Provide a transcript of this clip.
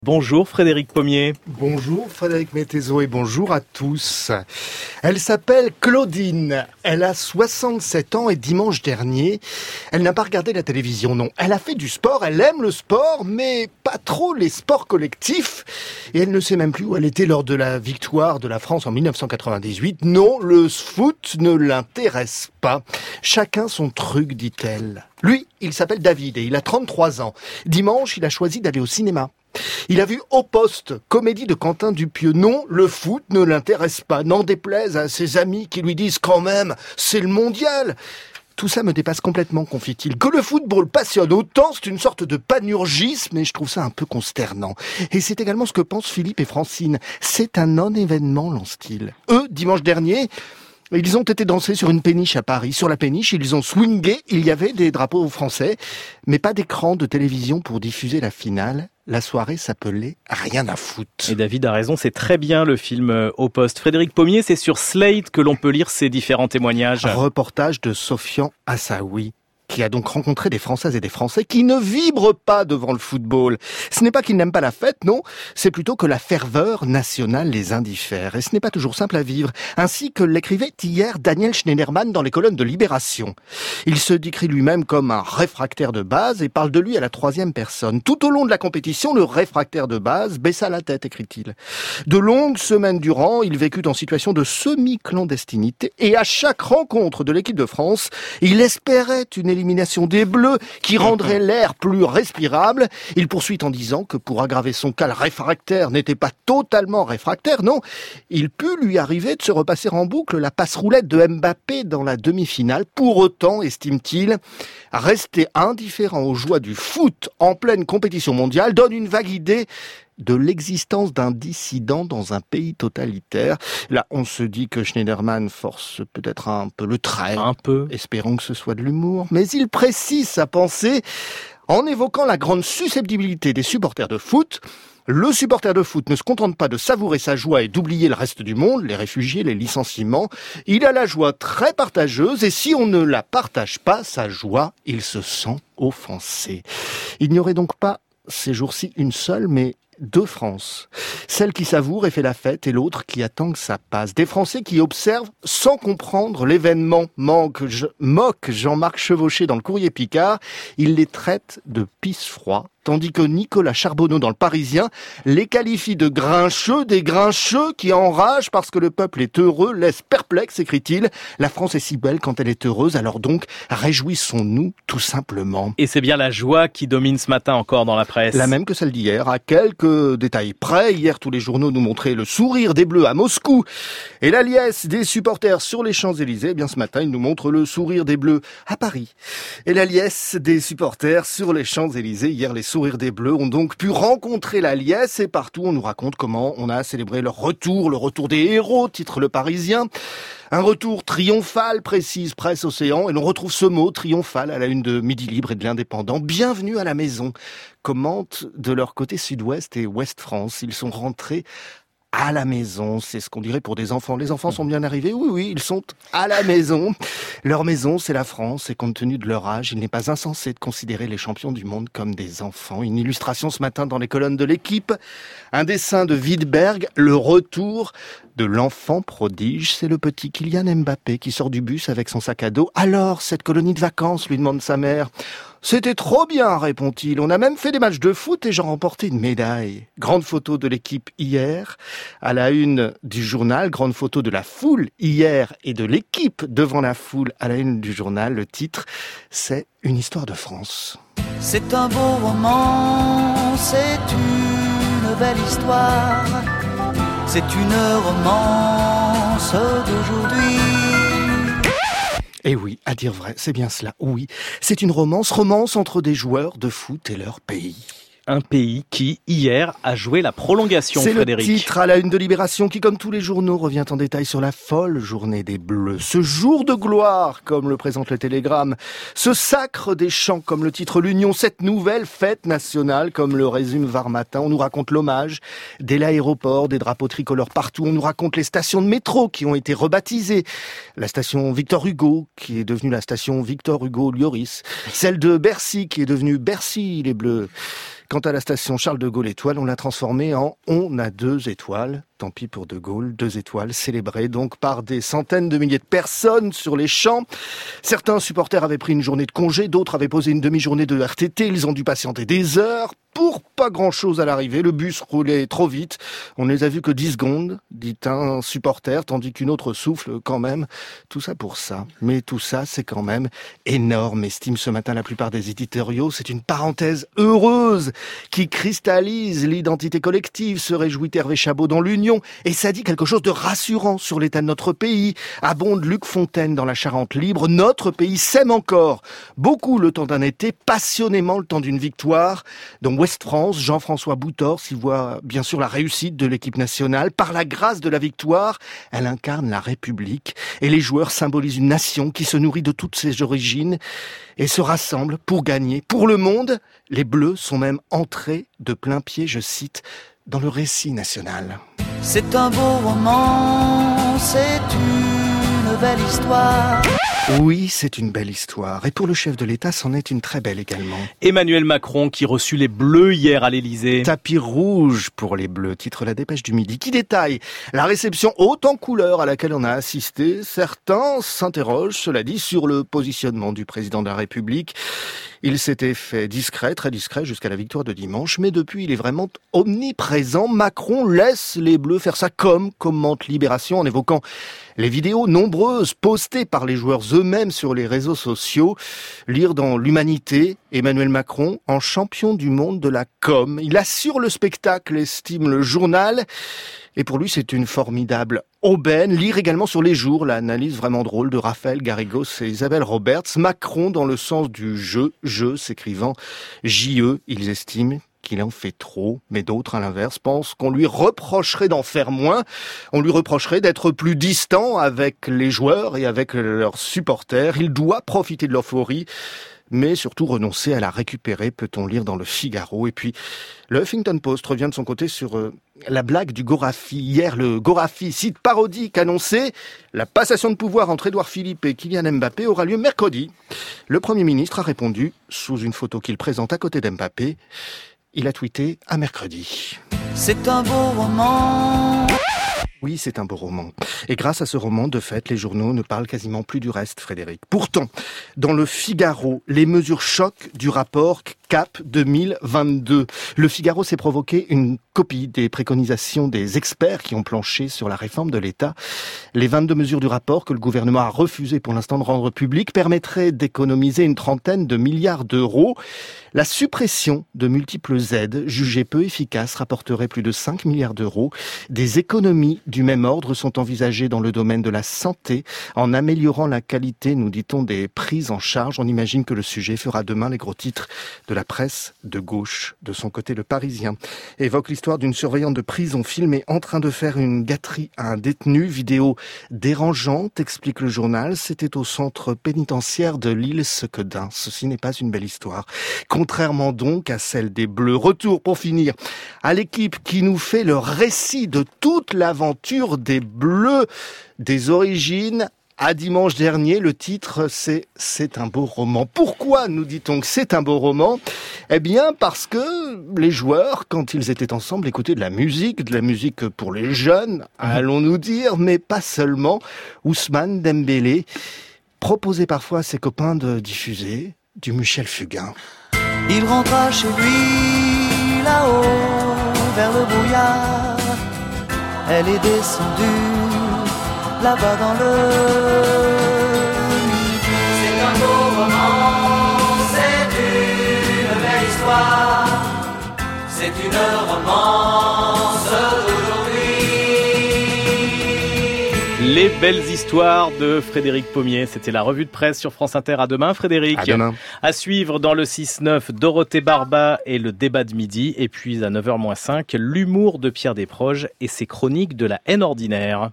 Bonjour Frédéric Pommier. Bonjour Frédéric Mettezo et bonjour à tous. Elle s'appelle Claudine, elle a 67 ans et dimanche dernier, elle n'a pas regardé la télévision, non. Elle a fait du sport, elle aime le sport, mais pas trop les sports collectifs. Et elle ne sait même plus où elle était lors de la victoire de la France en 1998. Non, le foot ne l'intéresse pas. Chacun son truc, dit-elle. Lui, il s'appelle David et il a 33 ans. Dimanche, il a choisi d'aller au cinéma. Il a vu Au Poste, comédie de Quentin Dupieux. Non, le foot ne l'intéresse pas, n'en déplaise à ses amis qui lui disent quand même, c'est le mondial. Tout ça me dépasse complètement, confie-t-il. Que le football passionne autant, c'est une sorte de panurgisme et je trouve ça un peu consternant. Et c'est également ce que pensent Philippe et Francine. C'est un non-événement, lance-t-il. Eux, dimanche dernier, ils ont été dansés sur une péniche à Paris. Sur la péniche, ils ont swingé. Il y avait des drapeaux français, mais pas d'écran de télévision pour diffuser la finale. La soirée s'appelait Rien à foutre. Et David a raison, c'est très bien le film Au Poste. Frédéric Pommier, c'est sur Slate que l'on peut lire ces différents témoignages. Un reportage de Sofian Assaoui, qui a donc rencontré des Françaises et des Français qui ne vibrent pas devant le football. Ce n'est pas qu'ils n'aiment pas la fête, non, c'est plutôt que la ferveur nationale les indiffère. Et ce n'est pas toujours simple à vivre, ainsi que l'écrivait hier Daniel Schneiderman dans les colonnes de Libération. Il se décrit lui-même comme un réfractaire de base et parle de lui à la troisième personne. Tout au long de la compétition, le réfractaire de base baissa la tête, écrit-il. De longues semaines durant, il vécut en situation de semi-clandestinité et à chaque rencontre de l'équipe de France, il espérait une élimination des Bleus qui rendrait l'air plus respirable. Il poursuit en disant que pour aggraver son cas, le réfractaire n'était pas totalement réfractaire, non. Il put lui arriver de se repasser en boucle la passe-roulette de Mbappé dans la demi-finale. Pour autant, estime-t-il, rester indifférent aux joies du foot en pleine compétition mondiale donne une vague idée de l'existence d'un dissident dans un pays totalitaire. Là, on se dit que Schneiderman force peut-être un peu le trait. Un peu. Espérons que ce soit de l'humour. Mais il précise sa pensée en évoquant la grande susceptibilité des supporters de foot. Le supporter de foot ne se contente pas de savourer sa joie et d'oublier le reste du monde, les réfugiés, les licenciements. Il a la joie très partageuse et si on ne la partage pas, sa joie, il se sent offensé. Il n'y aurait donc pas ces jours-ci une seule, mais deux France. Celle qui savoure et fait la fête et l'autre qui attend que ça passe. Des Français qui observent sans comprendre l'événement. Moque Jean-Marc Chevauché dans le Courrier Picard. Il les traite de pisse-froid. Tandis que Nicolas Charbonneau dans le Parisien les qualifie de grincheux, des grincheux qui enragent parce que le peuple est heureux, laisse perplexe, écrit-il. La France est si belle quand elle est heureuse, alors donc réjouissons-nous tout simplement. Et c'est bien la joie qui domine ce matin encore dans la presse. La même que celle d'hier, à quelques détails près. Hier, tous les journaux nous montraient le sourire des Bleus à Moscou et la liesse des supporters sur les Champs-Élysées. Eh bien, ce matin, ils nous montrent le sourire des Bleus à Paris et la liesse des supporters sur les Champs-Élysées. Hier, les sourires des Bleus ont donc pu rencontrer la liesse et partout on nous raconte comment on a célébré leur retour, le retour des héros, titre Le Parisien. Un retour triomphal, précise Presse Océan, et l'on retrouve ce mot triomphal à la une de Midi Libre et de l'Indépendant. Bienvenue à la maison, commentent de leur côté Sud-Ouest et Ouest France. Ils sont rentrés à la maison, c'est ce qu'on dirait pour des enfants. Les enfants sont bien arrivés, oui, ils sont à la maison. Leur maison, c'est la France, et compte tenu de leur âge, il n'est pas insensé de considérer les champions du monde comme des enfants. Une illustration ce matin dans les colonnes de l'Équipe, un dessin de Wittberg, le retour de l'enfant prodige. C'est le petit Kylian Mbappé qui sort du bus avec son sac à dos. Alors, cette colonie de vacances, lui demande sa mère. C'était trop bien, répond-il. On a même fait des matchs de foot et j'en remportais une médaille. Grande photo de l'équipe hier, à la une du journal. Grande photo de la foule hier et de l'équipe devant la foule à la une du journal. Le titre, c'est Une histoire de France. C'est un beau roman, c'est une belle histoire. C'est une romance d'aujourd'hui. Eh oui, à dire vrai, c'est bien cela, oui. C'est une romance entre des joueurs de foot et leur pays. Un pays qui, hier, a joué la prolongation, c'est Frédéric. C'est le titre à la une de Libération qui, comme tous les journaux, revient en détail sur la folle journée des Bleus. Ce jour de gloire, comme le présente le Télégramme. Ce sacre des champs, comme le titre l'Union. Cette nouvelle fête nationale, comme le résume Var Matin. On nous raconte l'hommage dès l'aéroport, des drapeaux tricolores partout. On nous raconte les stations de métro qui ont été rebaptisées. La station Victor Hugo, qui est devenue la station Victor Hugo Lloris. Celle de Bercy, qui est devenue Bercy les Bleus. Quant à la station Charles de Gaulle Étoile, on l'a transformée en On a 2 étoiles. Tant pis pour De Gaulle, 2 étoiles célébrées donc par des centaines de milliers de personnes sur les champs. Certains supporters avaient pris une journée de congé, d'autres avaient posé une demi-journée de RTT. Ils ont dû patienter des heures pour pas grand-chose à l'arrivée. Le bus roulait trop vite. On ne les a vus que 10 secondes, dit un supporter, tandis qu'une autre souffle quand même. Tout ça pour ça. Mais tout ça, c'est quand même énorme, estime ce matin la plupart des éditoriaux. C'est une parenthèse heureuse qui cristallise l'identité collective, se réjouit Hervé Chabot dans l'Union. Et ça dit quelque chose de rassurant sur l'état de notre pays. Abonde Luc Fontaine dans la Charente libre. Notre pays s'aime encore. Beaucoup le temps d'un été, passionnément le temps d'une victoire. Dans Ouest France, Jean-François Boutor s'y voit bien sûr la réussite de l'équipe nationale. Par la grâce de la victoire, elle incarne la République. Et les joueurs symbolisent une nation qui se nourrit de toutes ses origines et se rassemble pour gagner. Pour le monde, les Bleus sont même entrés de plein pied, je cite, dans le récit national. C'est un beau roman, c'est une belle histoire. Oui, c'est une belle histoire. Et pour le chef de l'État, c'en est une très belle également. Emmanuel Macron qui reçut les Bleus hier à l'Élysée. Tapis rouge pour les Bleus, titre la Dépêche du Midi, qui détaille la réception haute en couleur à laquelle on a assisté. Certains s'interrogent, cela dit, sur le positionnement du président de la République. Il s'était fait discret, très discret, jusqu'à la victoire de dimanche, mais depuis, il est vraiment omniprésent. Macron laisse les Bleus faire ça commente Libération, en évoquant les vidéos nombreuses postées par les joueurs eux-mêmes sur les réseaux sociaux. Lire dans l'Humanité, Emmanuel Macron en champion du monde de la com. Il assure le spectacle, estime le journal. Et pour lui, c'est une formidable aubaine. Lire également sur Les Jours l'analyse vraiment drôle de Raphaël Garrigos et Isabelle Roberts. Macron dans le sens du jeu s'écrivant J-E. Ils estiment qu'il en fait trop, mais d'autres, à l'inverse, pensent qu'on lui reprocherait d'en faire moins. On lui reprocherait d'être plus distant avec les joueurs et avec leurs supporters. Il doit profiter de l'euphorie, mais surtout renoncer à la récupérer, peut-on lire dans le Figaro. Et puis, le Huffington Post revient de son côté sur la blague du Gorafi. Hier, le Gorafi, site parodique, annonçait la passation de pouvoir entre Édouard Philippe et Kylian Mbappé aura lieu mercredi. Le Premier ministre a répondu, sous une photo qu'il présente à côté d'Mbappé. Il a tweeté à mercredi. C'est un beau roman. Oui, c'est un beau roman. Et grâce à ce roman, de fait, les journaux ne parlent quasiment plus du reste, Frédéric. Pourtant, dans le Figaro, les mesures choc du rapport CAP 2022. Le Figaro s'est provoqué une copie des préconisations des experts qui ont planché sur la réforme de l'État. Les 22 mesures du rapport que le gouvernement a refusé pour l'instant de rendre publiques permettraient d'économiser une trentaine de milliards d'euros. La suppression de multiples aides jugées peu efficaces rapporterait plus de 5 milliards d'euros. Des économies du même ordre sont envisagées dans le domaine de la santé en améliorant la qualité, nous dit-on, des prises en charge. On imagine que le sujet fera demain les gros titres de la presse de gauche. De son côté, le Parisien évoque l'histoire d'une surveillante de prison filmée en train de faire une gâterie à un détenu. Vidéo dérangeante, explique le journal. C'était au centre pénitentiaire de l'Île-Sequedin. Ceci n'est pas une belle histoire. Contrairement donc à celle des Bleus. Retour, pour finir, à l'équipe qui nous fait le récit de toute l'aventure des Bleus, des origines à dimanche dernier. Le titre, c'est un beau roman. Pourquoi nous dit-on que c'est un beau roman ? Eh bien, parce que les joueurs, quand ils étaient ensemble, écoutaient de la musique pour les jeunes, allons-nous dire, mais pas seulement. Ousmane Dembélé proposait parfois à ses copains de diffuser du Michel Fugain. Il rentra chez lui, là-haut, vers le brouillard. Elle est descendue, là-bas dans le midi. C'est un beau roman, c'est une belle histoire. C'est une romance d'aujourd'hui. Les belles histoires de Frédéric Pommier. C'était la revue de presse sur France Inter. À demain, Frédéric. À demain. À suivre dans le 6-9, Dorothée Barba et le débat de midi. Et puis à 9h-5, l'humour de Pierre Desproges et ses chroniques de la haine ordinaire.